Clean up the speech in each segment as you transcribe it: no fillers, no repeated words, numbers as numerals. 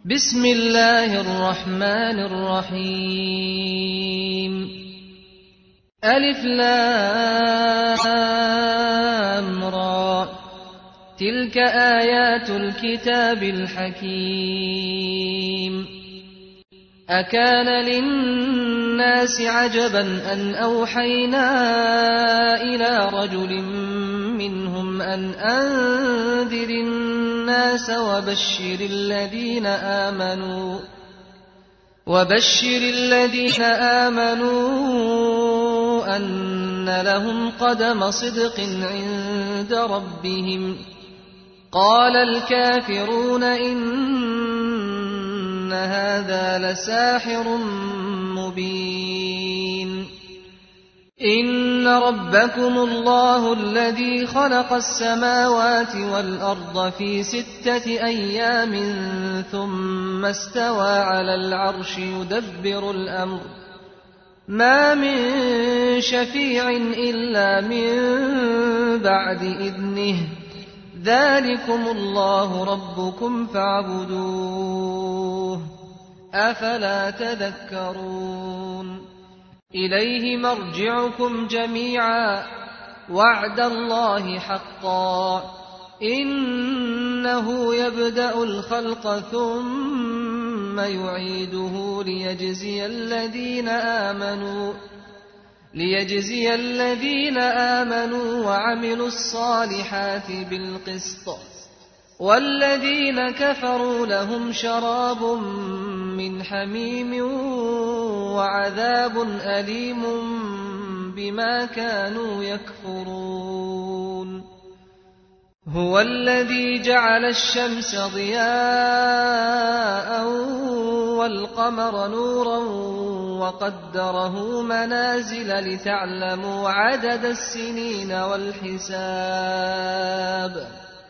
بسم الله الرحمن الرحيم ألف لام را تلك آيات الكتاب الحكيم أكان للناس عجبا أن أوحينا إلى رجل منهم أن أنذر الناس وبشر الذين آمنوا أن لهم قدم صدق عند ربهم قال الكافرون إن هذا لساحر مبين إن ربكم الله الذي خلق السماوات والأرض في 6 أيام ثم استوى على العرش يدبر الأمر ما من شفيع إلا من بعد إذنه ذلكم الله ربكم فاعبدوه أفلا تذكرون إليه مرجعكم جميعا وعد الله حقا إنه يبدأ الخلق ثم يعيده ليجزي الذين آمنوا وعملوا الصالحات بالقسط والذين كفروا لهم شراب من حميم وعذاب أليم بما كانوا يكفرون هو الذي جعل الشمس ضياء والقمر نورا وقدره منازل لتعلموا عدد السنين والحساب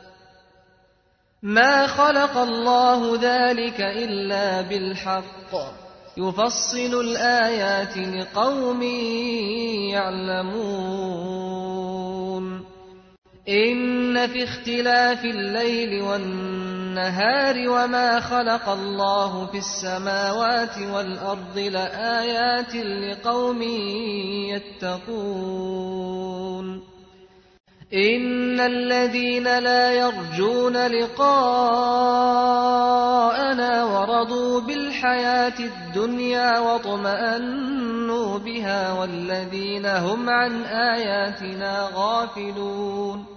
ما خلق الله ذلك إلا بالحق يفصل الآيات لقوم يعلمون إن في اختلاف الليل والنهار وما خلق الله في السماوات والأرض لآيات لقوم يتقون إن الذين لا يرجون لقاءنا ورضوا بالحياة الدنيا واطمأنوا بها والذين هم عن آياتنا غافلون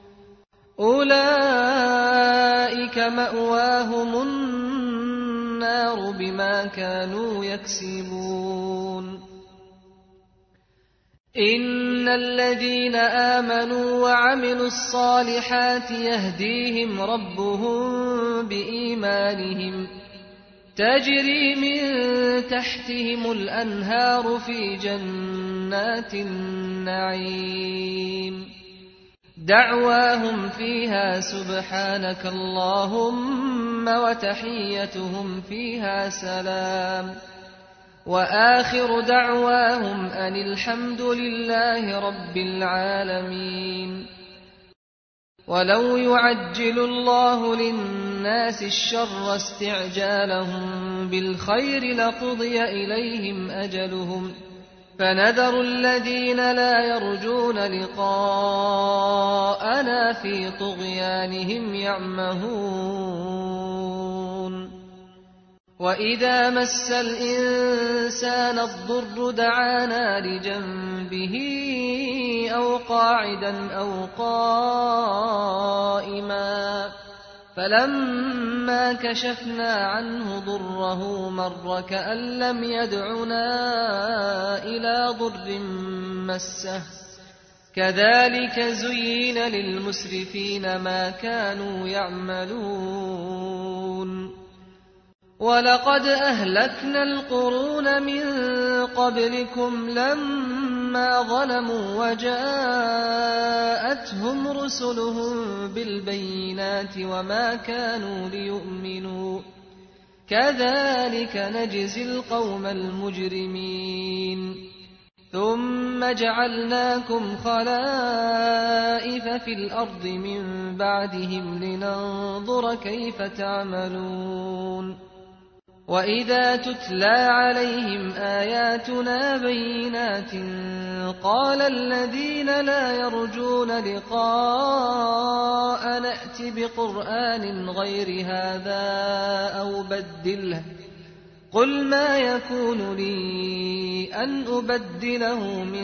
أولئك مأواهم النار بما كانوا يكسبون إن الذين آمنوا وعملوا الصالحات يهديهم ربهم بإيمانهم تجري من تحتهم الأنهار في جنات النعيم دعواهم فيها سبحانك اللهم وتحيتهم فيها سلام وآخر دعواهم أن الحمد لله رب العالمين ولو يعجل الله للناس الشر استعجالهم بالخير لقضي إليهم أجلهم فنذر الذين لا يرجون لقاءنا في طغيانهم يعمهون وإذا مس الإنسان الضر دعانا لجنبه أو قاعدا أو قائما فلما كشفنا عنه ضره مر كأن لم يدعنا إلى ضر مسه كذلك زين للمسرفين ما كانوا يعملون ولقد أهلكنا القرون من قبلكم لما ظلموا وجاءتهم رسلهم بالبينات وما كانوا ليؤمنوا كذلك نجزي القوم المجرمين ثم جعلناكم خلائف في الأرض من بعدهم لننظر كيف تعملون وإذا تتلى عليهم آياتنا بينات قال الذين لا يرجون لقاء نأت بقرآن غير هذا أو بدله قل ما يكون لي أن أبدله من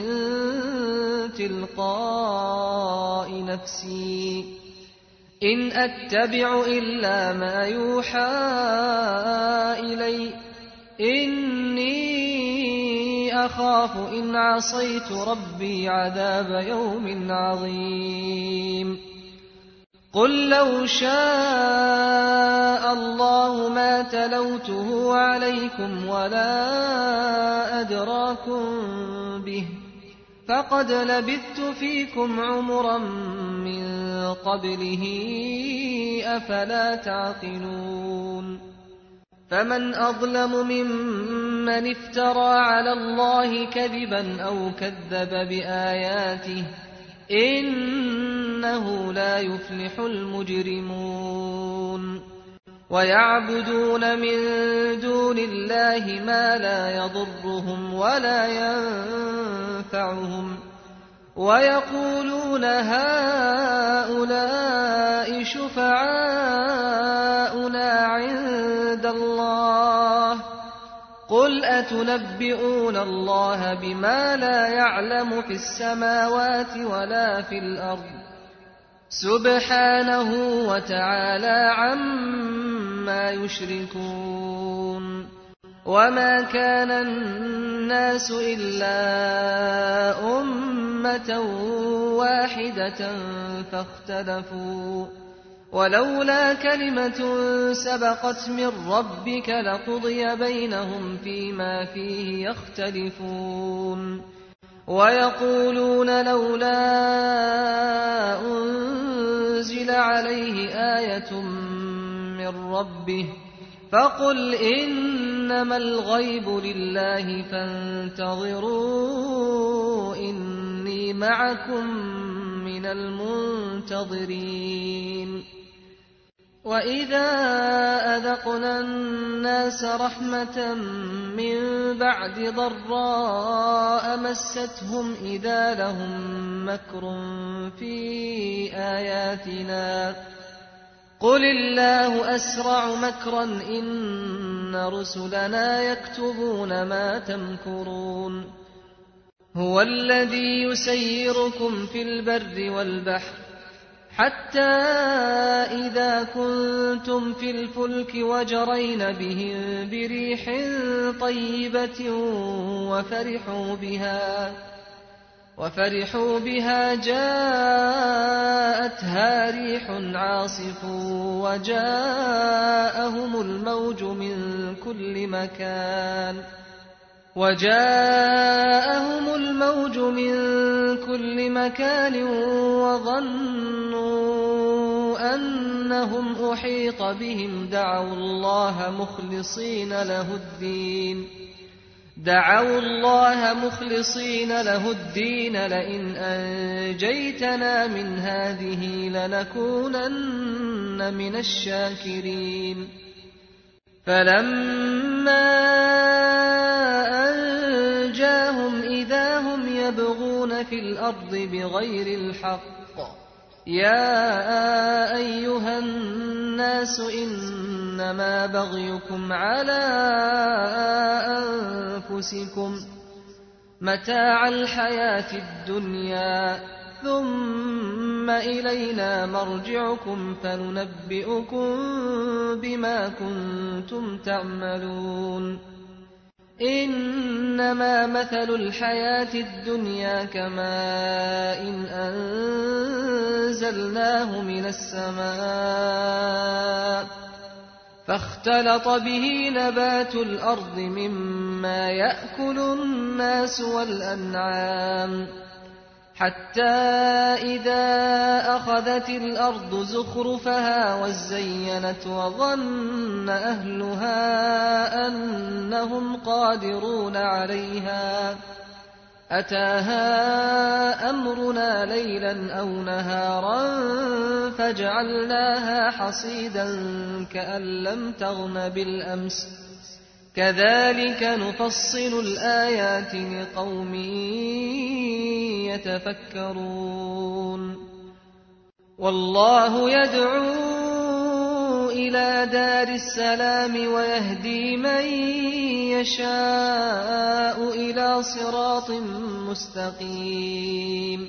تلقاء نفسي إن أتبع إلا ما يوحى إلي إني أخاف إن عصيت ربي عذاب يوم عظيم قل لو شاء الله ما تلوته عليكم ولا أدراكم به فقد لبثت فيكم عمرا من قبله أفلا تعقلون فمن أظلم ممن افترى على الله كذبا أو كذب بآياته إنه لا يفلح المجرمون ويعبدون من دون الله ما لا يضرهم ولا ينفعهم ويقولون هؤلاء شفعاؤنا عند الله قل أتنبئون الله بما لا يعلم في السماوات ولا في الأرض سبحانه وتعالى عما يشركون وما كان الناس إلا أمة واحدة فاختلفوا ولولا كلمة سبقت من ربك لقضي بينهم فيما فيه يختلفون ويقولون لولا أنزل عليه آية من ربه فقل إنما الغيب لله فانتظروا إني معكم من المنتظرين وإذا أذقنا الناس رحمة من بعد ضراء مستهم إذا لهم مكر في آياتنا قل الله أسرع مكرا إن رسلنا يكتبون ما تمكرون هو الذي يسيركم في البر والبحر حتى إذا كنتم في الفلك وجرين بهم بريح طيبة وفرحوا بها جاءتها ريح عاصف وجاءهم الموج من كل مكان وظنوا أنهم أحيط بهم دعوا الله مخلصين له الدين لئن أنجيتنا من هذه لنكونن من الشاكرين فلما أنجاهم إذا هم يبغون في الأرض بغير الحق يا أيها الناس إنما بغيكم على أنفسكم متاع الحياة الدنيا ثم إلينا مرجعكم فننبئكم بما كنتم تعملون إنما مثل الحياة الدنيا كماء إن أنزلناه من السماء فاختلط به نبات الأرض مما يأكل الناس والأنعام حتى إذا أخذت الأرض زخرفها وزينت وظن أهلها أنهم قادرون عليها أتاها أمرنا ليلا أو نهارا فجعلناها حصيدا كأن لم تغن بالأمس كذلك نفصل الآيات لقوم يتفكرون والله يدعو إلى دار السلام ويهدي من يشاء إلى صراط مستقيم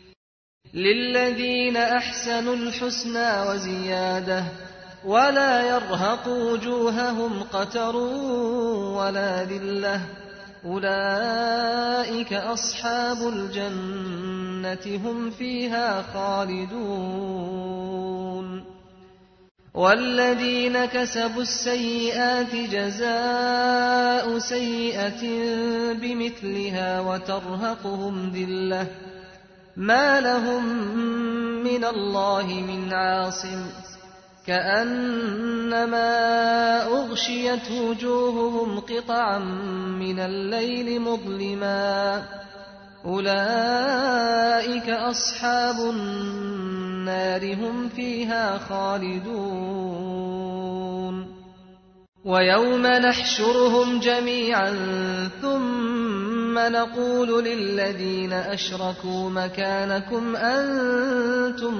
للذين أحسنوا الحسنى وزيادة ولا يرهق وجوههم قتر ولا ذلة أولئك أصحاب الجنة هم فيها خالدون والذين كسبوا السيئات جزاء سيئة بمثلها وترهقهم ذلة ما لهم من الله من عاصم كأنما أغشيت وجوههم قطعا من الليل مظلما أولئك أصحاب النار هم فيها خالدون ويوم نحشرهم جميعا ثم نقول للذين أشركوا مكانكم أنتم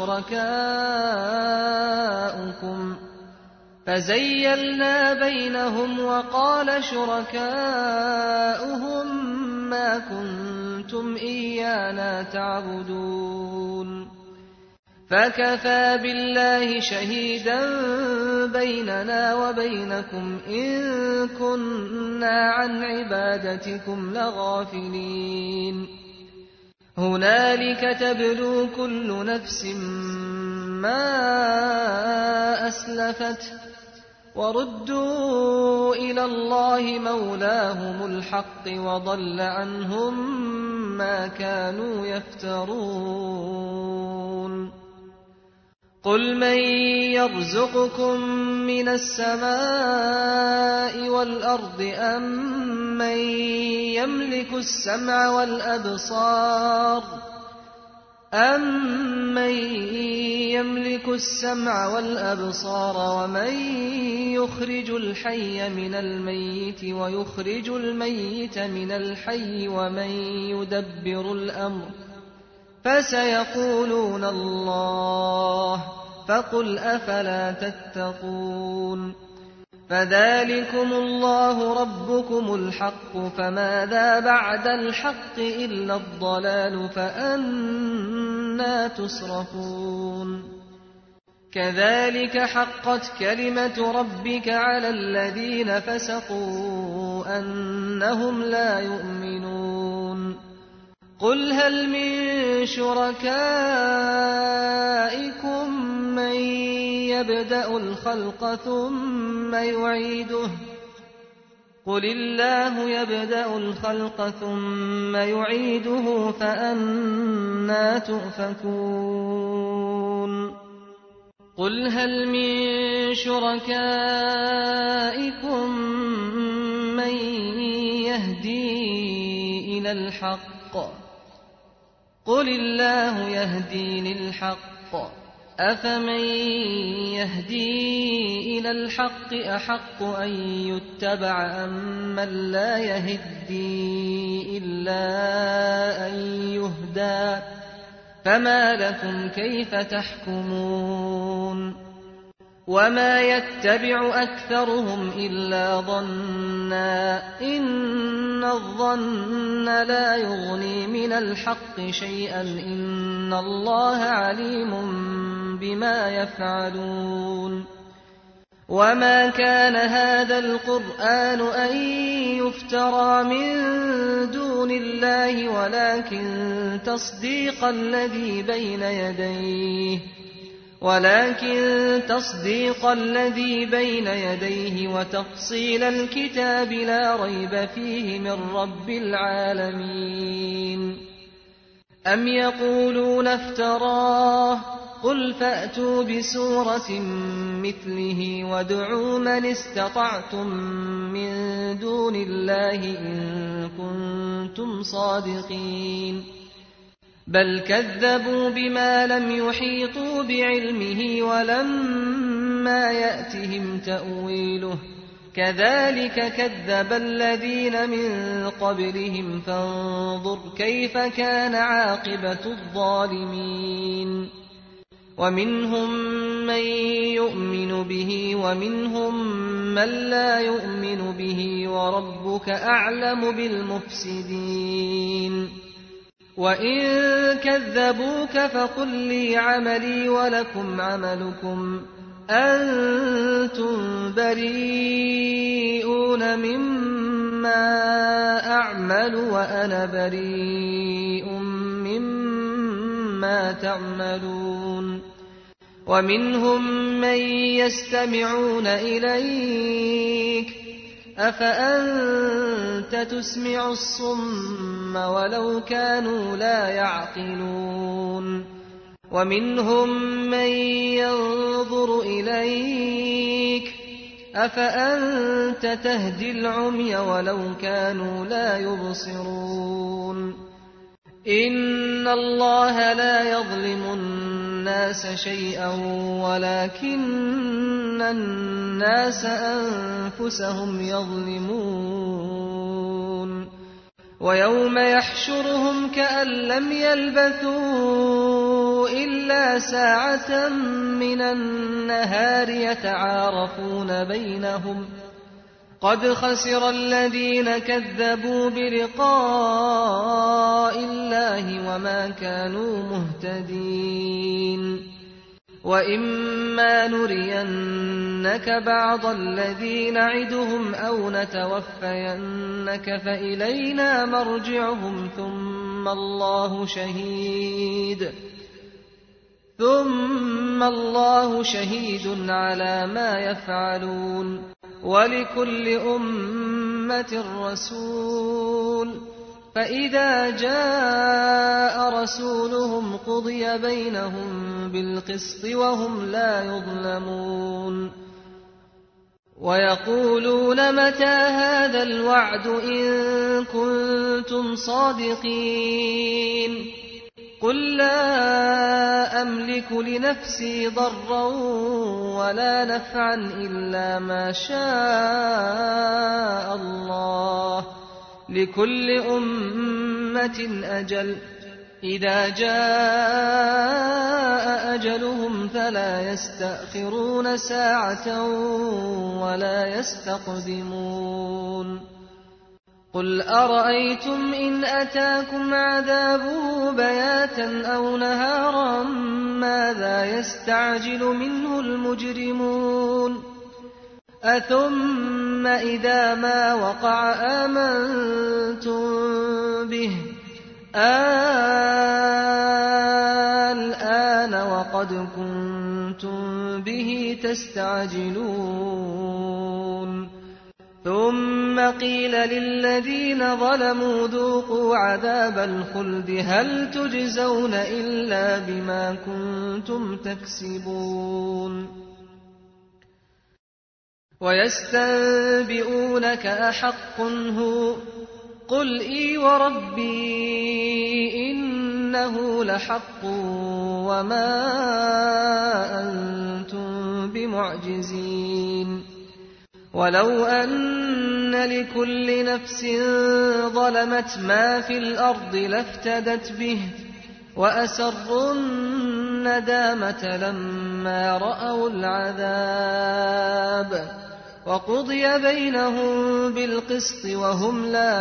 وشركاؤكم فزيلنا بينهم وقال شركاؤهم ما كنتم إيانا تعبدون فكفى بالله شهيدا بيننا وبينكم إن كنا عن عبادتكم لغافلين هنالك تبلو كل نفس ما أسلفت وردوا إلى الله مولاهم الحق وضل عنهم ما كانوا يفترون قل من يرزقكم من السماء والأرض أمن يملك السمع والأبصار ومن يخرج الحي من الميت ويخرج الميت من الحي ومن يدبر الأمر فسيقولون الله فقل أفلا تتقون فذلكم الله ربكم الحق فماذا بعد الحق إلا الضلال فأنى تصرفون كذلك حقت كلمة ربك على الذين فسقوا أنهم لا يؤمنون قل هل من شركائكم من يبدأ الخلق ثم يعيده قل الله يبدأ الخلق ثم يعيده فأنى تؤفكون قل هل من شركائكم من يهدي إلى الحق قل الله يهدي للحق أفمن يهدي إلى الحق أحق أن يتبع أمن لا يهدي إلا أن يهدى فما لكم كيف تحكمون وما يتبع أكثرهم إلا ظنا إن الظن لا يغني من الحق شيئا إن الله عليم بما يفعلون وما كان هذا القرآن أن يفترى من دون الله ولكن تصديق الذي بين يديه وتفصيل الكتاب لا ريب فيه من رب العالمين أم يقولون افتراه قل فأتوا بسورة مثله وادعوا من استطعتم من دون الله إن كنتم صادقين بل كذبوا بما لم يحيطوا بعلمه ولما يأتهم تأويله كذلك كذب الذين من قبلهم فانظر كيف كان عاقبة الظالمين ومنهم من يؤمن به ومنهم من لا يؤمن به وربك أعلم بالمفسدين وإن كذبوك فقل لي عملي ولكم عملكم أنتم بريئون مما أعمل وأنا بريء مما تعملون ومنهم من يستمعون إليك أفأنت تسمع الصم ولو كانوا لا يعقلون ومنهم من ينظر إليك أفأنت تهدي العمي ولو كانوا لا يبصرون إن الله لا يظلم الناس شيئا ولكن الناس أنفسهم يظلمون ويوم يحشرهم كأن لم يلبثوا إلا ساعة من النهار يتعارفون بينهم قد خسر الذين كذبوا بلقاء الله وما كانوا مهتدين وإما نرينك بعض الذي نعدهم أو نتوفينك فإلينا مرجعهم ثم الله شهيد على ما يفعلون ولكل أمة رسول فإذا جاء رسولهم قضي بينهم بالقسط وهم لا يظلمون ويقولون متى هذا الوعد إن كنتم صادقين قل لا أملك لنفسي ضرا ولا نفعا إلا ما شاء الله لكل أمة أجل إذا جاء أجلهم فلا يستأخرون ساعة ولا يستقدمون قل أرأيتم إن أتاكم عذابه بياتا أو نهارا ماذا يستعجل منه المجرمون أثم إذا ما وقع آمنتم به الآن وقد كنتم به تستعجلون ثم قيل للذين ظلموا ذوقوا عذاب الخلد هل تجزون إلا بما كنتم تكسبون ويستنبئونك أحق هو قل إي وربي إنه لحق وما أنتم بمعجزين ولو أن لكل نفس ظلمت ما في الأرض لافتدت به وأسروا الندامة لما رأوا العذاب وقضي بينهم بالقسط وهم لا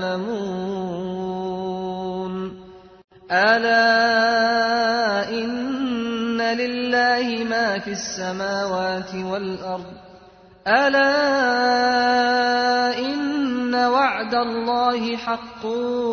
يظلمون ألا إن لله ما في السماوات والأرض ألا إن وعد الله حق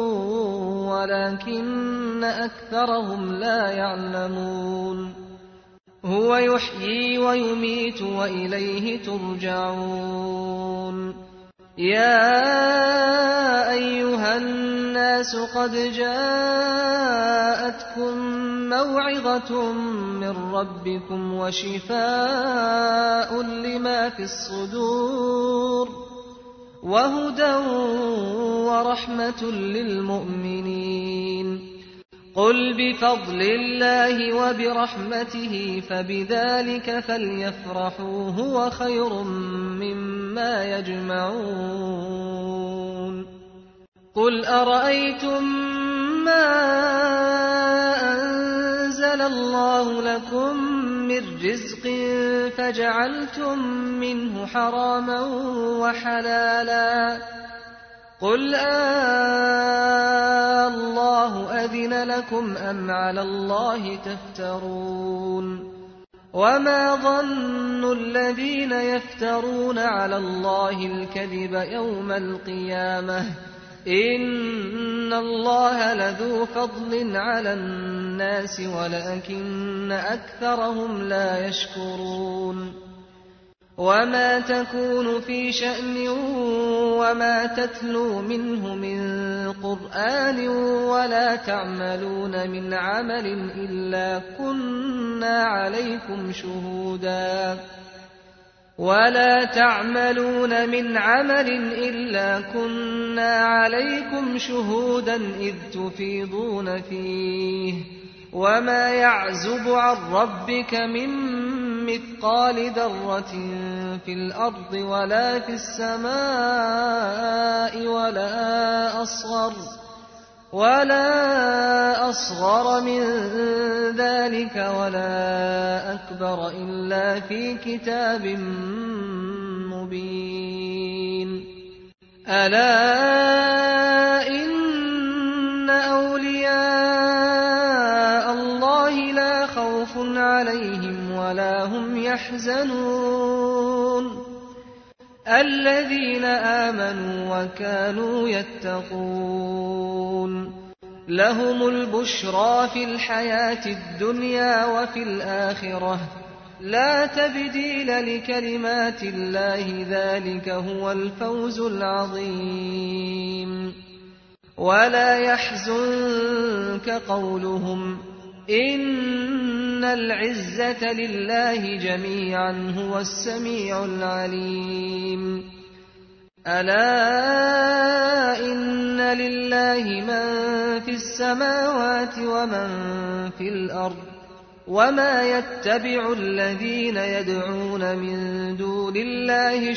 ولكن أكثرهم لا يعلمون هو يحيي ويميت وإليه ترجعون يا أيها الناس قد جاءتكم موعظة من ربكم وشفاء لما في الصدور وهدى ورحمة للمؤمنين قل بفضل الله وبرحمته فبذلك فليفرحوا هو خير مما ما يجمعون قل أرأيتم ما أنزل الله لكم من رزق فجعلتم منه حراما وحلالا قل الله أذن لكم أم على الله تفترون وما ظن الذين يفترون على الله الكذب يوم القيامة إن الله لذو فضل على الناس ولكن أكثرهم لا يشكرون وما تكون في شأن وما تتلو منه من قرآن ولا تعملون من عمل إلا كنا عليكم شهودا إذ تفيضون فيه وما يعزب عن ربك من مثقال ذرة في الأرض ولا في السماء ولا أصغر من ذلك ولا أكبر إلا في كتاب مبين ألا إن أولياء الله لا خوف عليهم ولا هم يحزنون الذين آمنوا وكانوا يتقون لهم البشرى في الحياة الدنيا وفي الآخرة لا تبديل لكلمات الله ذلك هو الفوز العظيم ولا يحزنك قولهم إن العزة لله جميعا هو السميع العليم ألا إن لله من في السماوات ومن في الأرض وما يتبع الذين يدعون من دون الله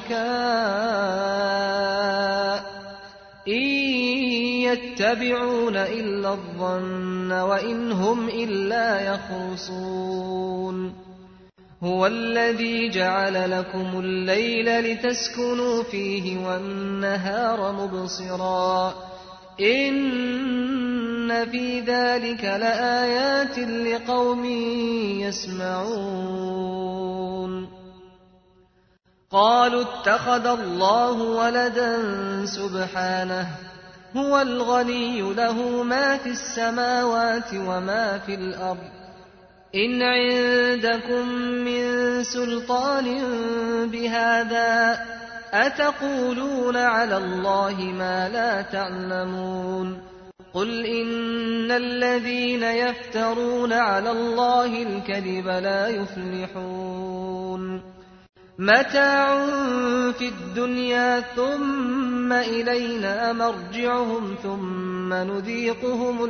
شركاء إن يتبعون إلا الظن وإن هم إلا يخرصون هو الذي جعل لكم الليل لتسكنوا فيه والنهار مبصرا إن في ذلك لآيات لقوم يسمعون قالوا اتخذ الله ولدا سبحانه هو الغني له ما في السماوات وما في الأرض إن عندكم من سلطان بهذا أتقولون على الله ما لا تعلمون قل إن الذين يفترون على الله الكذب لا يفلحون متاع في الدنيا ثم إلينا مرجعهم ثم نذيقهم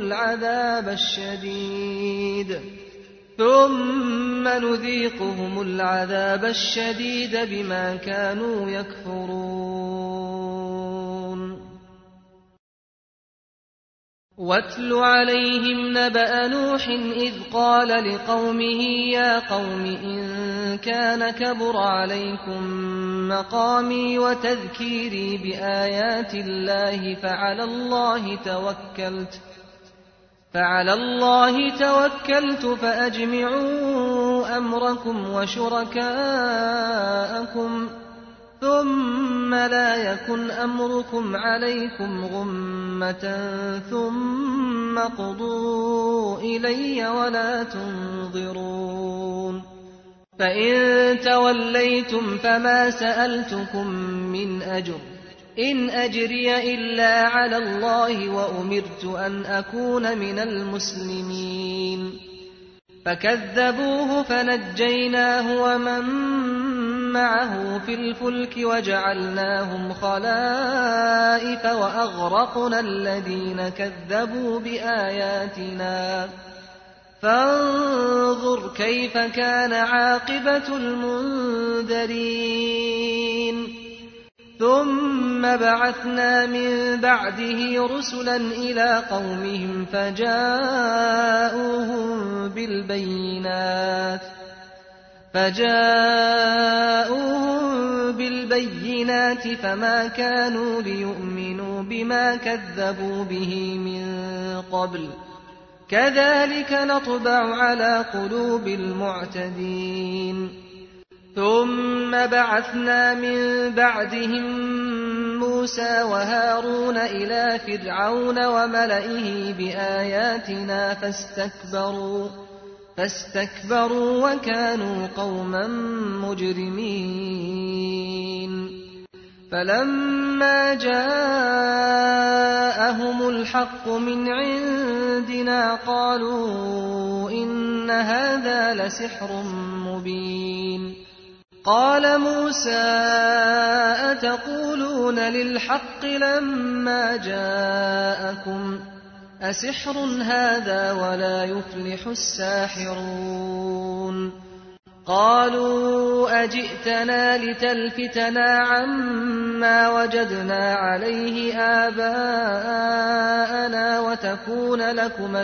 العذاب الشديد بما كانوا يكفرون واتل عليهم نبأ نوح إذ قال لقومه يا قوم إن كان كبر عليكم مقامي وتذكيري بآيات الله فعلى الله توكلت فأجمعوا أمركم وشركاءكم ثم لا يكن أمركم عليكم غمة ثم قضوا إلي ولا تنظرون فإن توليتم فما سألتكم من أجر إن أجري إلا على الله وأمرت أن أكون من المسلمين فكذبوه فنجيناه ومن معه في الفلك وجعلناهم خلائف وأغرقنا الذين كذبوا بآياتنا فانظر كيف كان عاقبة المنذرين ثم بعثنا من بعده رسلا إلى قومهم فجاءوهم بالبينات فما كانوا ليؤمنوا بما كذبوا به من قبل كذلك نطبع على قلوب المعتدين ثم بعثنا من بعدهم موسى وهارون إلى فرعون وملئه بآياتنا فاستكبروا وكانوا قوما مجرمين فلما جاءهم الحق من عندنا قالوا إن هذا لسحر مبين قال موسى أتقولون للحق لما جاءكم أسحر هذا ولا يفلح الساحرون قالوا أجئتنا لتلفتنا عما وجدنا عليه آباءنا وتكون لكما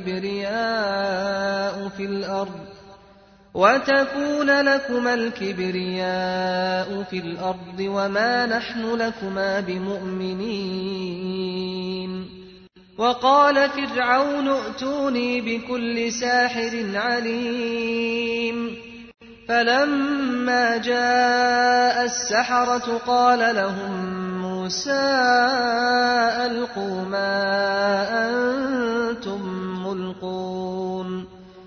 الكبرياء في الأرض وما نحن لكما بمؤمنين وقال فرعون ائتوني بكل ساحر عليم فلما جاء السحرة قال لهم موسى ألقوا ما أنتم ملقون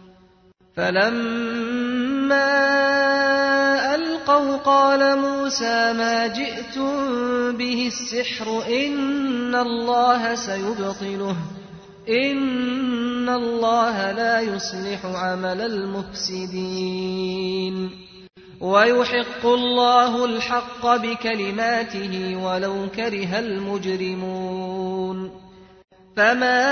فلما ألقوا قال موسى ما جئتم به السحر إن الله سيبطله إن الله لا يصلح عمل المفسدين ويحق الله الحق بكلماته ولو كره المجرمون فما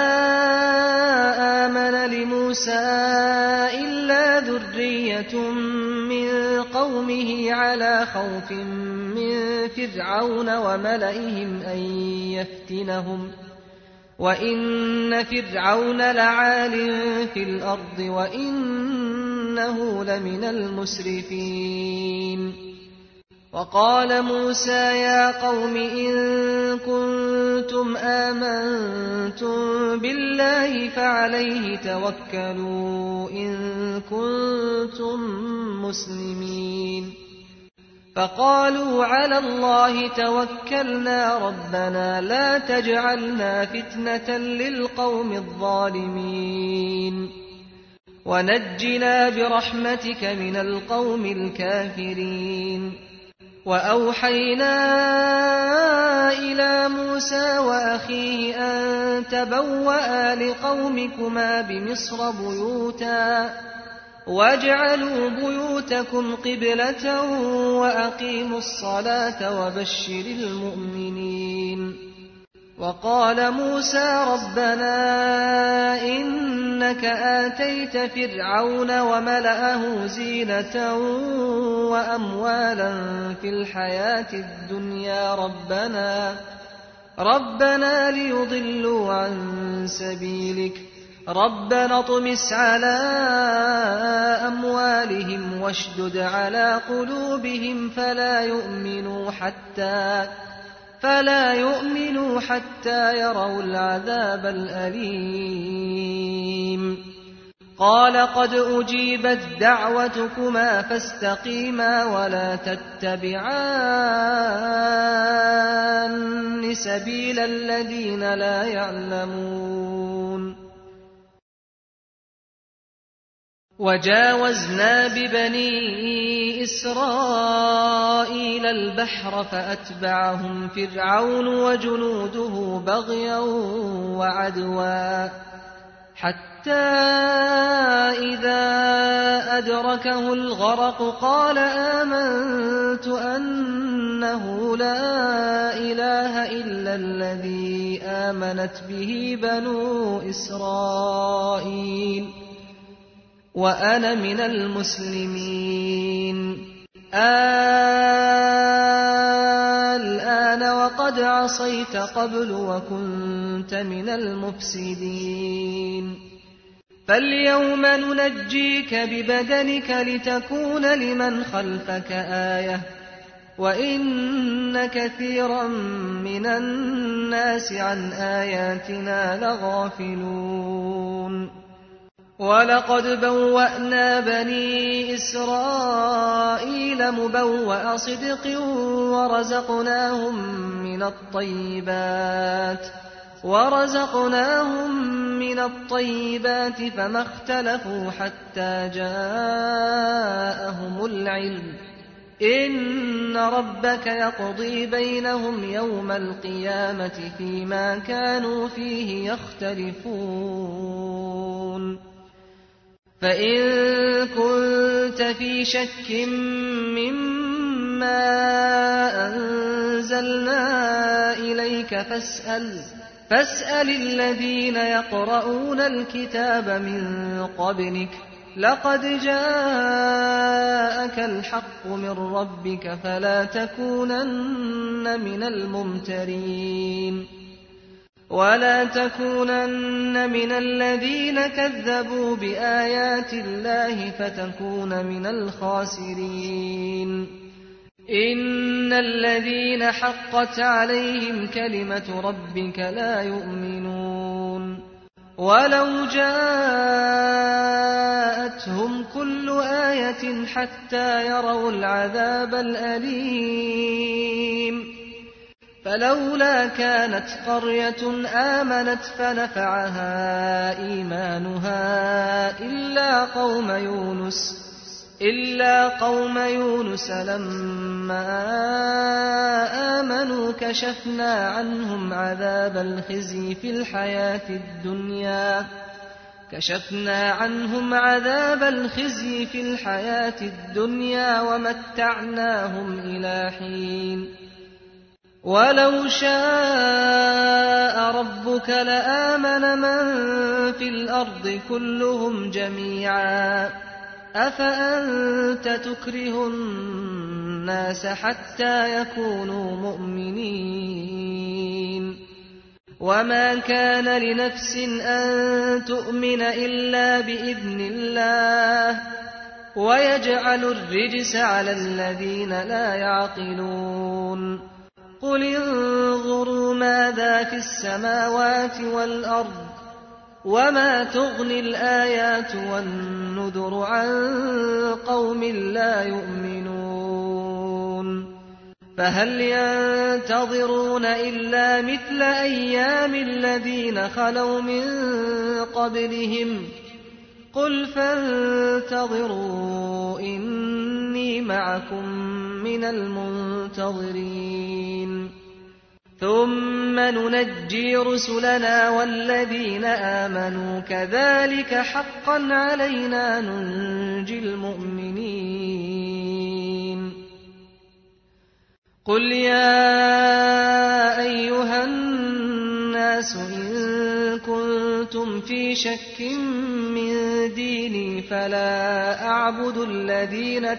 آمن لموسى إلا ذرية من قومه على خوف من فرعون وملئهم أن يفتنهم وإن فرعون لعال في الأرض وإنه لمن المسرفين وقال موسى يا قوم إن كنتم آمنتم بالله فعليه توكلوا إن كنتم مسلمين فقالوا على الله توكلنا ربنا لا تجعلنا فتنة للقوم الظالمين ونجنا برحمتك من القوم الكافرين وأوحينا إلى موسى وأخيه أن تبوأ لقومكما بمصر بيوتا واجعلوا بيوتكم قبلة وأقيموا الصلاة وبشر المؤمنين وقال موسى ربنا إنك آتيت فرعون وملأه زينة وأموالا في الحياة الدنيا ربنا ليضلوا عن سبيلك ربنا اطمس على أموالهم واشدد على قلوبهم فلا يؤمنوا حتى يروا العذاب الأليم قال قد أجيبت دعوتكما فاستقيما ولا تتبعان سبيل الذين لا يعلمون وجاوزنا ببني إسرائيل البحر فأتبعهم فرعون وجنوده بغيا وعدوا حتى إذا أدركه الغرق قال آمنت أنه لا إله إلا الذي آمنت به بنو إسرائيل وأنا من المسلمين وقد عصيت قبل وكنت من المفسدين فاليوم ننجيك ببدنك لتكون لمن خلفك آية وإن كثيرا من الناس عن آياتنا لغافلون ولقد بوأنا بني إسرائيل مبوأ صدق ورزقناهم من الطيبات فما اختلفوا حتى جاءهم العلم إن ربك يقضي بينهم يوم القيامة فيما كانوا فيه يختلفون فإن كنت في شك مما أنزلنا إليك فاسأل الذين يقرؤون الكتاب من قبلك لقد جاءك الحق من ربك فلا تكونن من الممترين ولا تكونن من الذين كذبوا بآيات الله فتكون من الخاسرين إن الذين حقت عليهم كلمة ربك لا يؤمنون ولو جاءتهم كل آية حتى يروا العذاب الأليم فلولا كانت قرية آمنت فنفعها إيمانها إلا قوم يونس لما آمنوا كشفنا عنهم عذاب الخزي في الحياة الدنيا ومتعناهم إلى حين ولو شاء ربك لآمن من في الأرض كلهم جميعا أفأنت تكره الناس حتى يكونوا مؤمنين وما كان لنفس أن تؤمن إلا بإذن الله ويجعل الرجس على الذين لا يعقلون قل انظروا ماذا في السماوات والأرض وما تغني الآيات والنذر عن قوم لا يؤمنون فهل ينتظرون إلا مثل أيام الذين خلوا من قبلهم قل فانتظروا إني معكم من المنتظرين ثم ننجي رسلنا والذين آمنوا كذلك حقا علينا ننجي المؤمنين قل يا أيها الناس إن كنتم في شك من ديني فلا أعبد الذين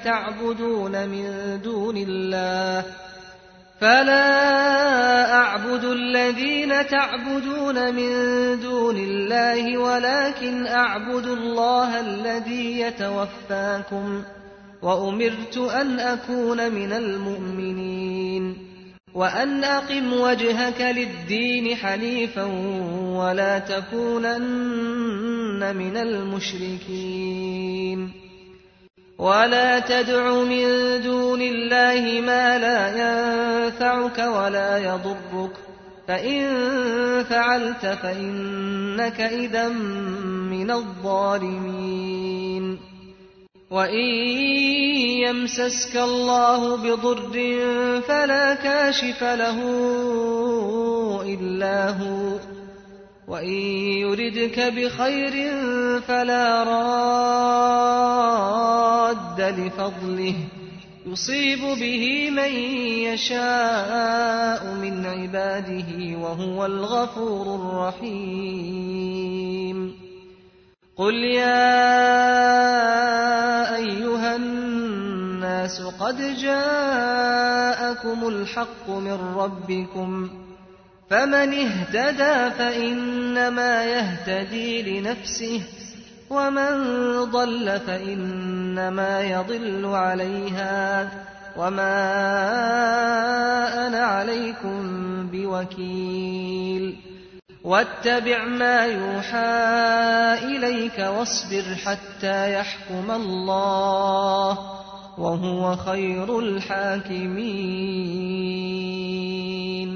تعبدون من دون الله ولكن أعبد الله الذي يتوفاكم وأمرت أن أكون من المؤمنين وأن أقم وجهك للدين حنيفا ولا تكونن من المشركين ولا تدع من دون الله ما لا ينفعك ولا يضرك فإن فعلت فإنك إذا من الظالمين وإن يمسسك الله بضر فلا كاشف له إلا هو وإن يردك بخير فلا راد لفضله يصيب به من يشاء من عباده وهو الغفور الرحيم قل يا أيها الناس النَّاسُ قَدْ جَاءَكُمُ الْحَقُّ مِن رَّبِّكُمْ ۖ فَمَنِ اهْتَدَىٰ فَإِنَّمَا يَهْتَدِي لِنَفْسِهِ ۖ وَمَن ضَلَّ فَإِنَّمَا يَضِلُّ عَلَيْهَا ۖ وَمَا أَنَا عَلَيْكُم بِوَكِيلٍ وَاتَّبِعْ مَا يُوحَىٰ إِلَيْكَ وَاصْبِرْ حَتَّىٰ يَحْكُمَ اللَّهُ ۚ وَهُوَ خَيْرُ الْحَاكِمِينَ